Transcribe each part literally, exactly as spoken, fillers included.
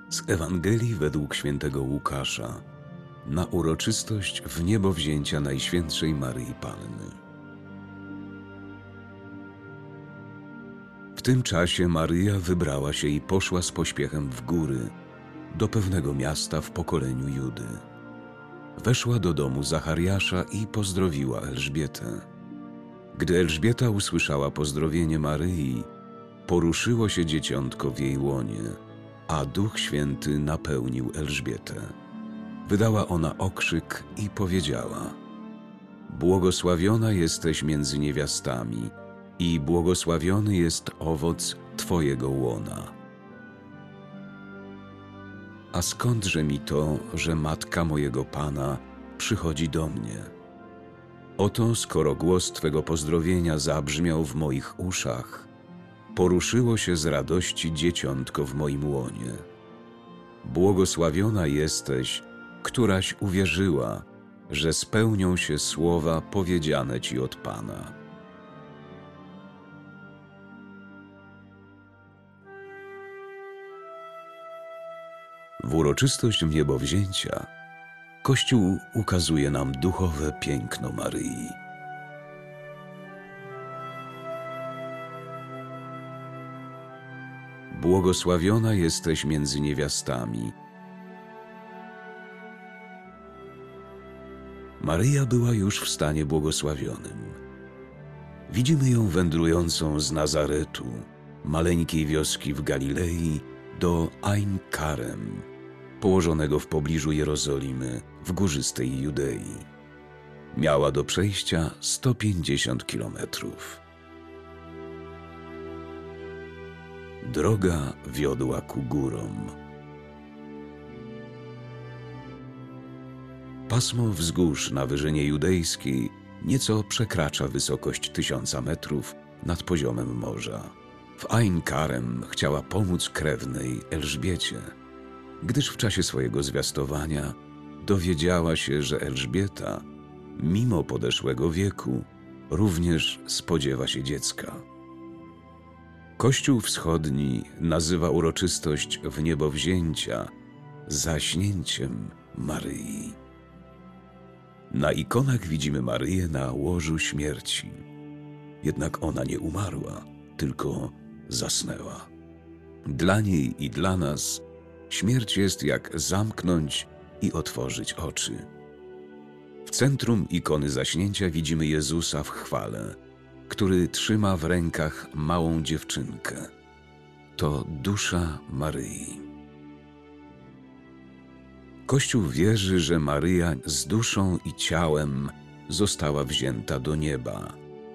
Z Ewangelii według świętego Łukasza na uroczystość wniebowzięcia Najświętszej Maryi Panny. W tym czasie Maryja wybrała się i poszła z pośpiechem w góry, do pewnego miasta w pokoleniu Judy. Weszła do domu Zachariasza i pozdrowiła Elżbietę. Gdy Elżbieta usłyszała pozdrowienie Maryi, poruszyło się dzieciątko w jej łonie, a Duch Święty napełnił Elżbietę. Wydała ona okrzyk i powiedziała: Błogosławiona jesteś między niewiastami i błogosławiony jest owoc Twojego łona. A skądże mi to, że matka mojego Pana przychodzi do mnie? Oto, skoro głos Twego pozdrowienia zabrzmiał w moich uszach, poruszyło się z radości dzieciątko w moim łonie. Błogosławiona jesteś, któraś uwierzyła, że spełnią się słowa powiedziane Ci od Pana. W uroczystość wniebowzięcia Kościół ukazuje nam duchowe piękno Maryi. Błogosławiona jesteś między niewiastami. Maryja była już w stanie błogosławionym. Widzimy ją wędrującą z Nazaretu, maleńkiej wioski w Galilei, do Ain Karem, położonego w pobliżu Jerozolimy w górzystej Judei. Miała do przejścia sto pięćdziesiąt kilometrów. Droga wiodła ku górom. Pasmo wzgórz na wyżynie judejskiej nieco przekracza wysokość tysiąca metrów nad poziomem morza. W Ain Karem chciała pomóc krewnej Elżbiecie, gdyż w czasie swojego zwiastowania dowiedziała się, że Elżbieta, mimo podeszłego wieku, również spodziewa się dziecka. Kościół Wschodni nazywa uroczystość wniebowzięcia zaśnięciem Maryi. Na ikonach widzimy Maryję na łożu śmierci. Jednak ona nie umarła, tylko zasnęła. Dla niej i dla nas śmierć jest jak zamknąć i otworzyć oczy. W centrum ikony zaśnięcia widzimy Jezusa w chwale, który trzyma w rękach małą dziewczynkę. To dusza Maryi. Kościół wierzy, że Maryja z duszą i ciałem została wzięta do nieba.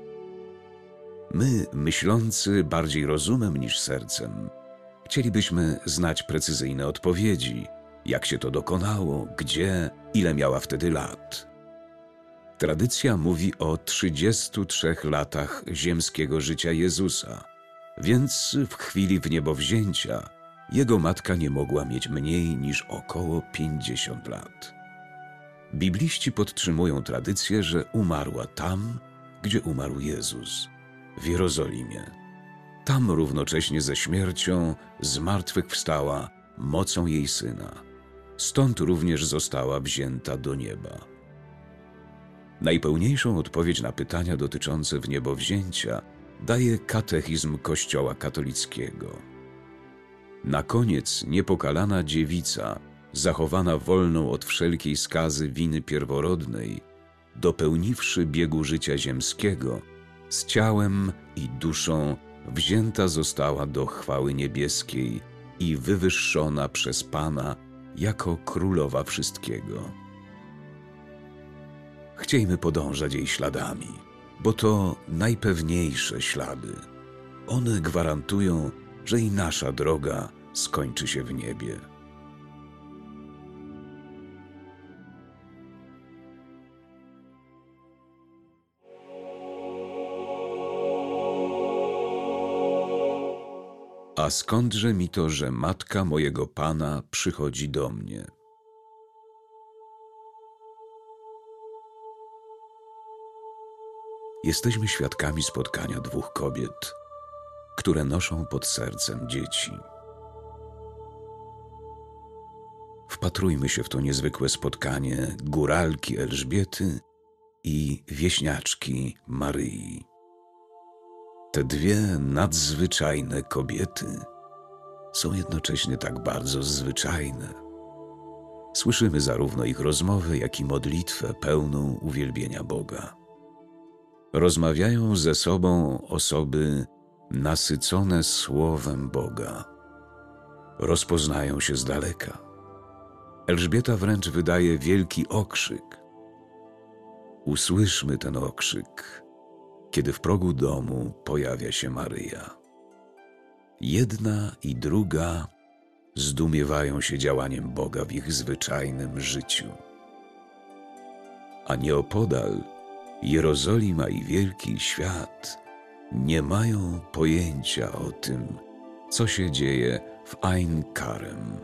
My, myślący bardziej rozumem niż sercem, chcielibyśmy znać precyzyjne odpowiedzi, jak się to dokonało, gdzie, ile miała wtedy lat. Tradycja mówi o trzydziestu trzech latach ziemskiego życia Jezusa, więc w chwili wniebowzięcia jego matka nie mogła mieć mniej niż około pięćdziesiąt lat. Bibliści podtrzymują tradycję, że umarła tam, gdzie umarł Jezus, w Jerozolimie. Tam równocześnie ze śmiercią zmartwychwstała mocą jej Syna. Stąd również została wzięta do nieba. Najpełniejszą odpowiedź na pytania dotyczące wniebowzięcia daje katechizm Kościoła katolickiego. Na koniec niepokalana dziewica, zachowana wolną od wszelkiej skazy winy pierworodnej, dopełniwszy biegu życia ziemskiego, z ciałem i duszą wzięta została do chwały niebieskiej i wywyższona przez Pana jako królowa wszystkiego. Chciejmy podążać jej śladami, bo to najpewniejsze ślady. One gwarantują, że i nasza droga skończy się w niebie. A skądże mi to, że matka mojego Pana przychodzi do mnie? Jesteśmy świadkami spotkania dwóch kobiet, które noszą pod sercem dzieci. Wpatrujmy się w to niezwykłe spotkanie góralki Elżbiety i wieśniaczki Maryi. Te dwie nadzwyczajne kobiety są jednocześnie tak bardzo zwyczajne. Słyszymy zarówno ich rozmowę, jak i modlitwę pełną uwielbienia Boga. Rozmawiają ze sobą osoby nasycone słowem Boga. Rozpoznają się z daleka. Elżbieta wręcz wydaje wielki okrzyk. Usłyszmy ten okrzyk, kiedy w progu domu pojawia się Maryja. Jedna i druga zdumiewają się działaniem Boga w ich zwyczajnym życiu. A nieopodal Jerozolima i wielki świat nie mają pojęcia o tym, co się dzieje w Ein Karem.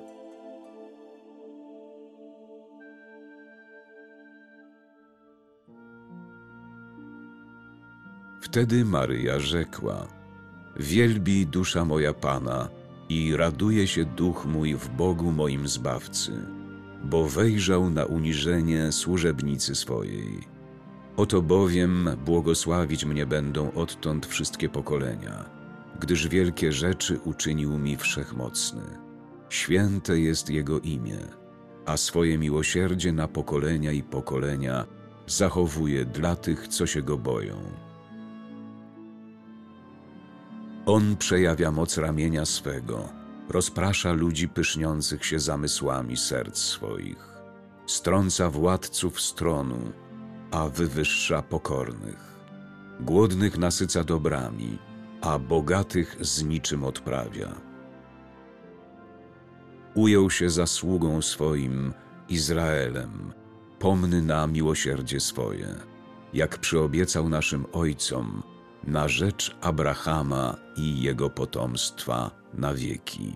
Wtedy Maryja rzekła: Wielbi dusza moja Pana i raduje się duch mój w Bogu moim Zbawcy, bo wejrzał na uniżenie służebnicy swojej. Oto bowiem błogosławić mnie będą odtąd wszystkie pokolenia, gdyż wielkie rzeczy uczynił mi Wszechmocny. Święte jest Jego imię, a swoje miłosierdzie na pokolenia i pokolenia zachowuje dla tych, co się Go boją. On przejawia moc ramienia swego, rozprasza ludzi pyszniących się zamysłami serc swoich, strąca władców z tronu, a wywyższa pokornych. Głodnych nasyca dobrami, a bogatych z niczym odprawia. Ujął się zasługą swoim Izraelem, pomny na miłosierdzie swoje, jak przyobiecał naszym ojcom, na rzecz Abrahama i jego potomstwa na wieki.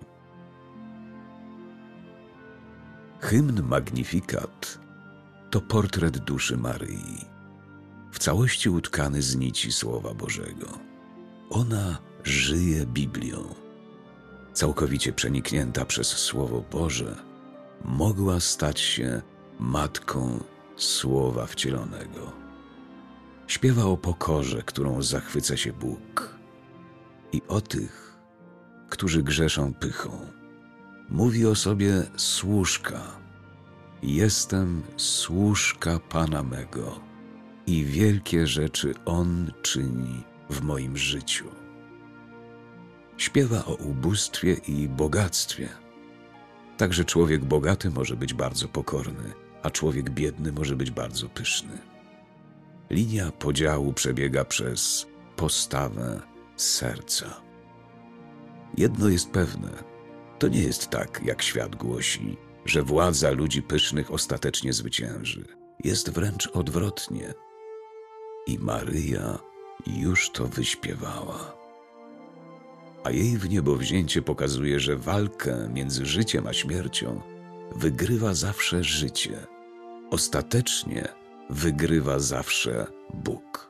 Hymn Magnificat to portret duszy Maryi, w całości utkany z nici Słowa Bożego. Ona żyje Biblią. Całkowicie przeniknięta przez Słowo Boże, mogła stać się matką Słowa wcielonego. Śpiewa o pokorze, którą zachwyca się Bóg, i o tych, którzy grzeszą pychą. Mówi o sobie służka. Jestem służka Pana mego i wielkie rzeczy On czyni w moim życiu. Śpiewa o ubóstwie i bogactwie. Także człowiek bogaty może być bardzo pokorny, a człowiek biedny może być bardzo pyszny. Linia podziału przebiega przez postawę serca. Jedno jest pewne, to nie jest tak, jak świat głosi, że władza ludzi pysznych ostatecznie zwycięży. Jest wręcz odwrotnie. I Maryja już to wyśpiewała. A jej wniebowzięcie pokazuje, że walkę między życiem a śmiercią wygrywa zawsze życie. Ostatecznie wygrywa zawsze Bóg.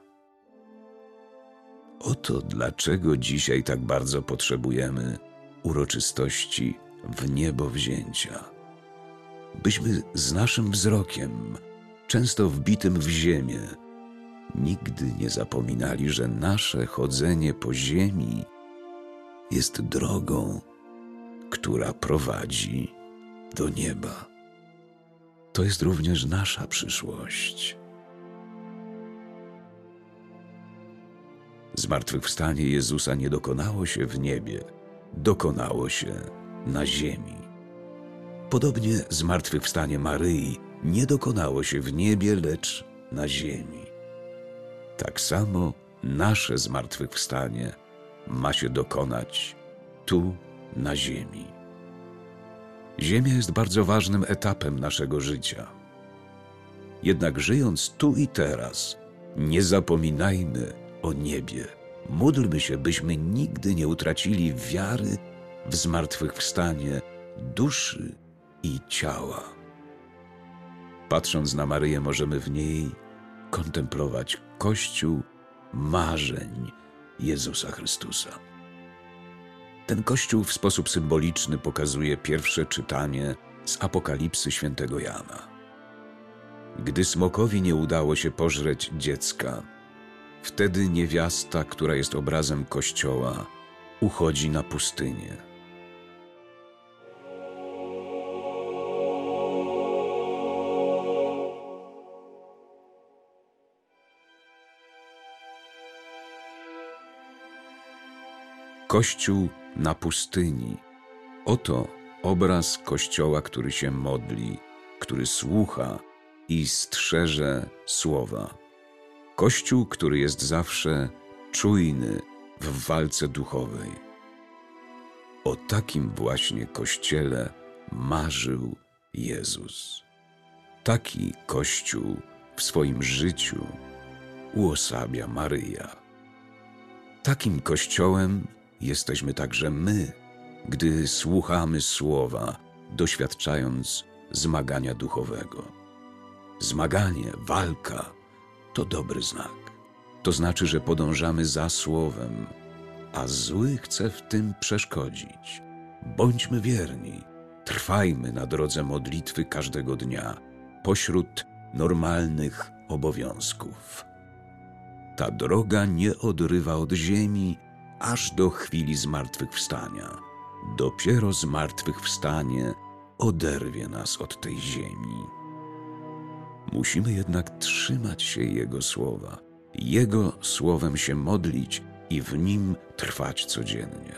Oto dlaczego dzisiaj tak bardzo potrzebujemy uroczystości wniebowzięcia. Byśmy z naszym wzrokiem, często wbitym w ziemię, nigdy nie zapominali, że nasze chodzenie po ziemi jest drogą, która prowadzi do nieba. To jest również nasza przyszłość. Zmartwychwstanie Jezusa nie dokonało się w niebie, dokonało się na ziemi. Podobnie zmartwychwstanie Maryi nie dokonało się w niebie, lecz na ziemi. Tak samo nasze zmartwychwstanie ma się dokonać tu, na ziemi. Ziemia jest bardzo ważnym etapem naszego życia. Jednak żyjąc tu i teraz, nie zapominajmy o niebie. Módlmy się, byśmy nigdy nie utracili wiary w zmartwychwstanie duszy i ciała. Patrząc na Maryję, możemy w niej kontemplować Kościół marzeń Jezusa Chrystusa. Ten Kościół w sposób symboliczny pokazuje pierwsze czytanie z Apokalipsy świętego Jana. Gdy smokowi nie udało się pożreć dziecka, wtedy niewiasta, która jest obrazem Kościoła, uchodzi na pustynię. Kościół na pustyni. Oto obraz Kościoła, który się modli, który słucha i strzeże słowa. Kościół, który jest zawsze czujny w walce duchowej. O takim właśnie Kościele marzył Jezus. Taki Kościół w swoim życiu uosabia Maryja. Takim Kościołem jesteśmy także my, gdy słuchamy słowa, doświadczając zmagania duchowego. Zmaganie, walka to dobry znak. To znaczy, że podążamy za słowem, a zły chce w tym przeszkodzić. Bądźmy wierni, trwajmy na drodze modlitwy każdego dnia, pośród normalnych obowiązków. Ta droga nie odrywa od ziemi, aż do chwili zmartwychwstania. Dopiero zmartwychwstanie oderwie nas od tej ziemi. Musimy jednak trzymać się Jego słowa, Jego słowem się modlić i w Nim trwać codziennie.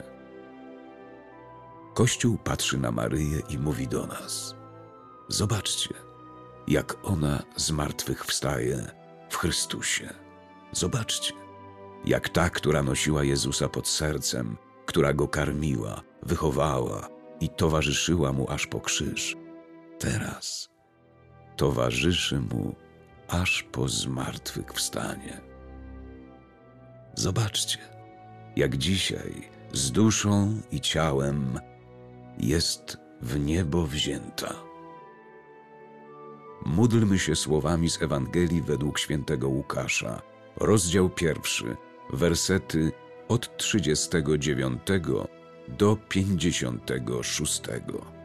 Kościół patrzy na Maryję i mówi do nas: zobaczcie, jak ona zmartwychwstaje w Chrystusie. Zobaczcie, jak ta, która nosiła Jezusa pod sercem, która Go karmiła, wychowała i towarzyszyła Mu aż po krzyż, teraz towarzyszy Mu aż po zmartwychwstanie. Zobaczcie, jak dzisiaj z duszą i ciałem jest w niebo wzięta. Módlmy się słowami z Ewangelii według świętego Łukasza, rozdział pierwszy, wersety od trzydziestego dziewiątego do pięćdziesiątego szóstego.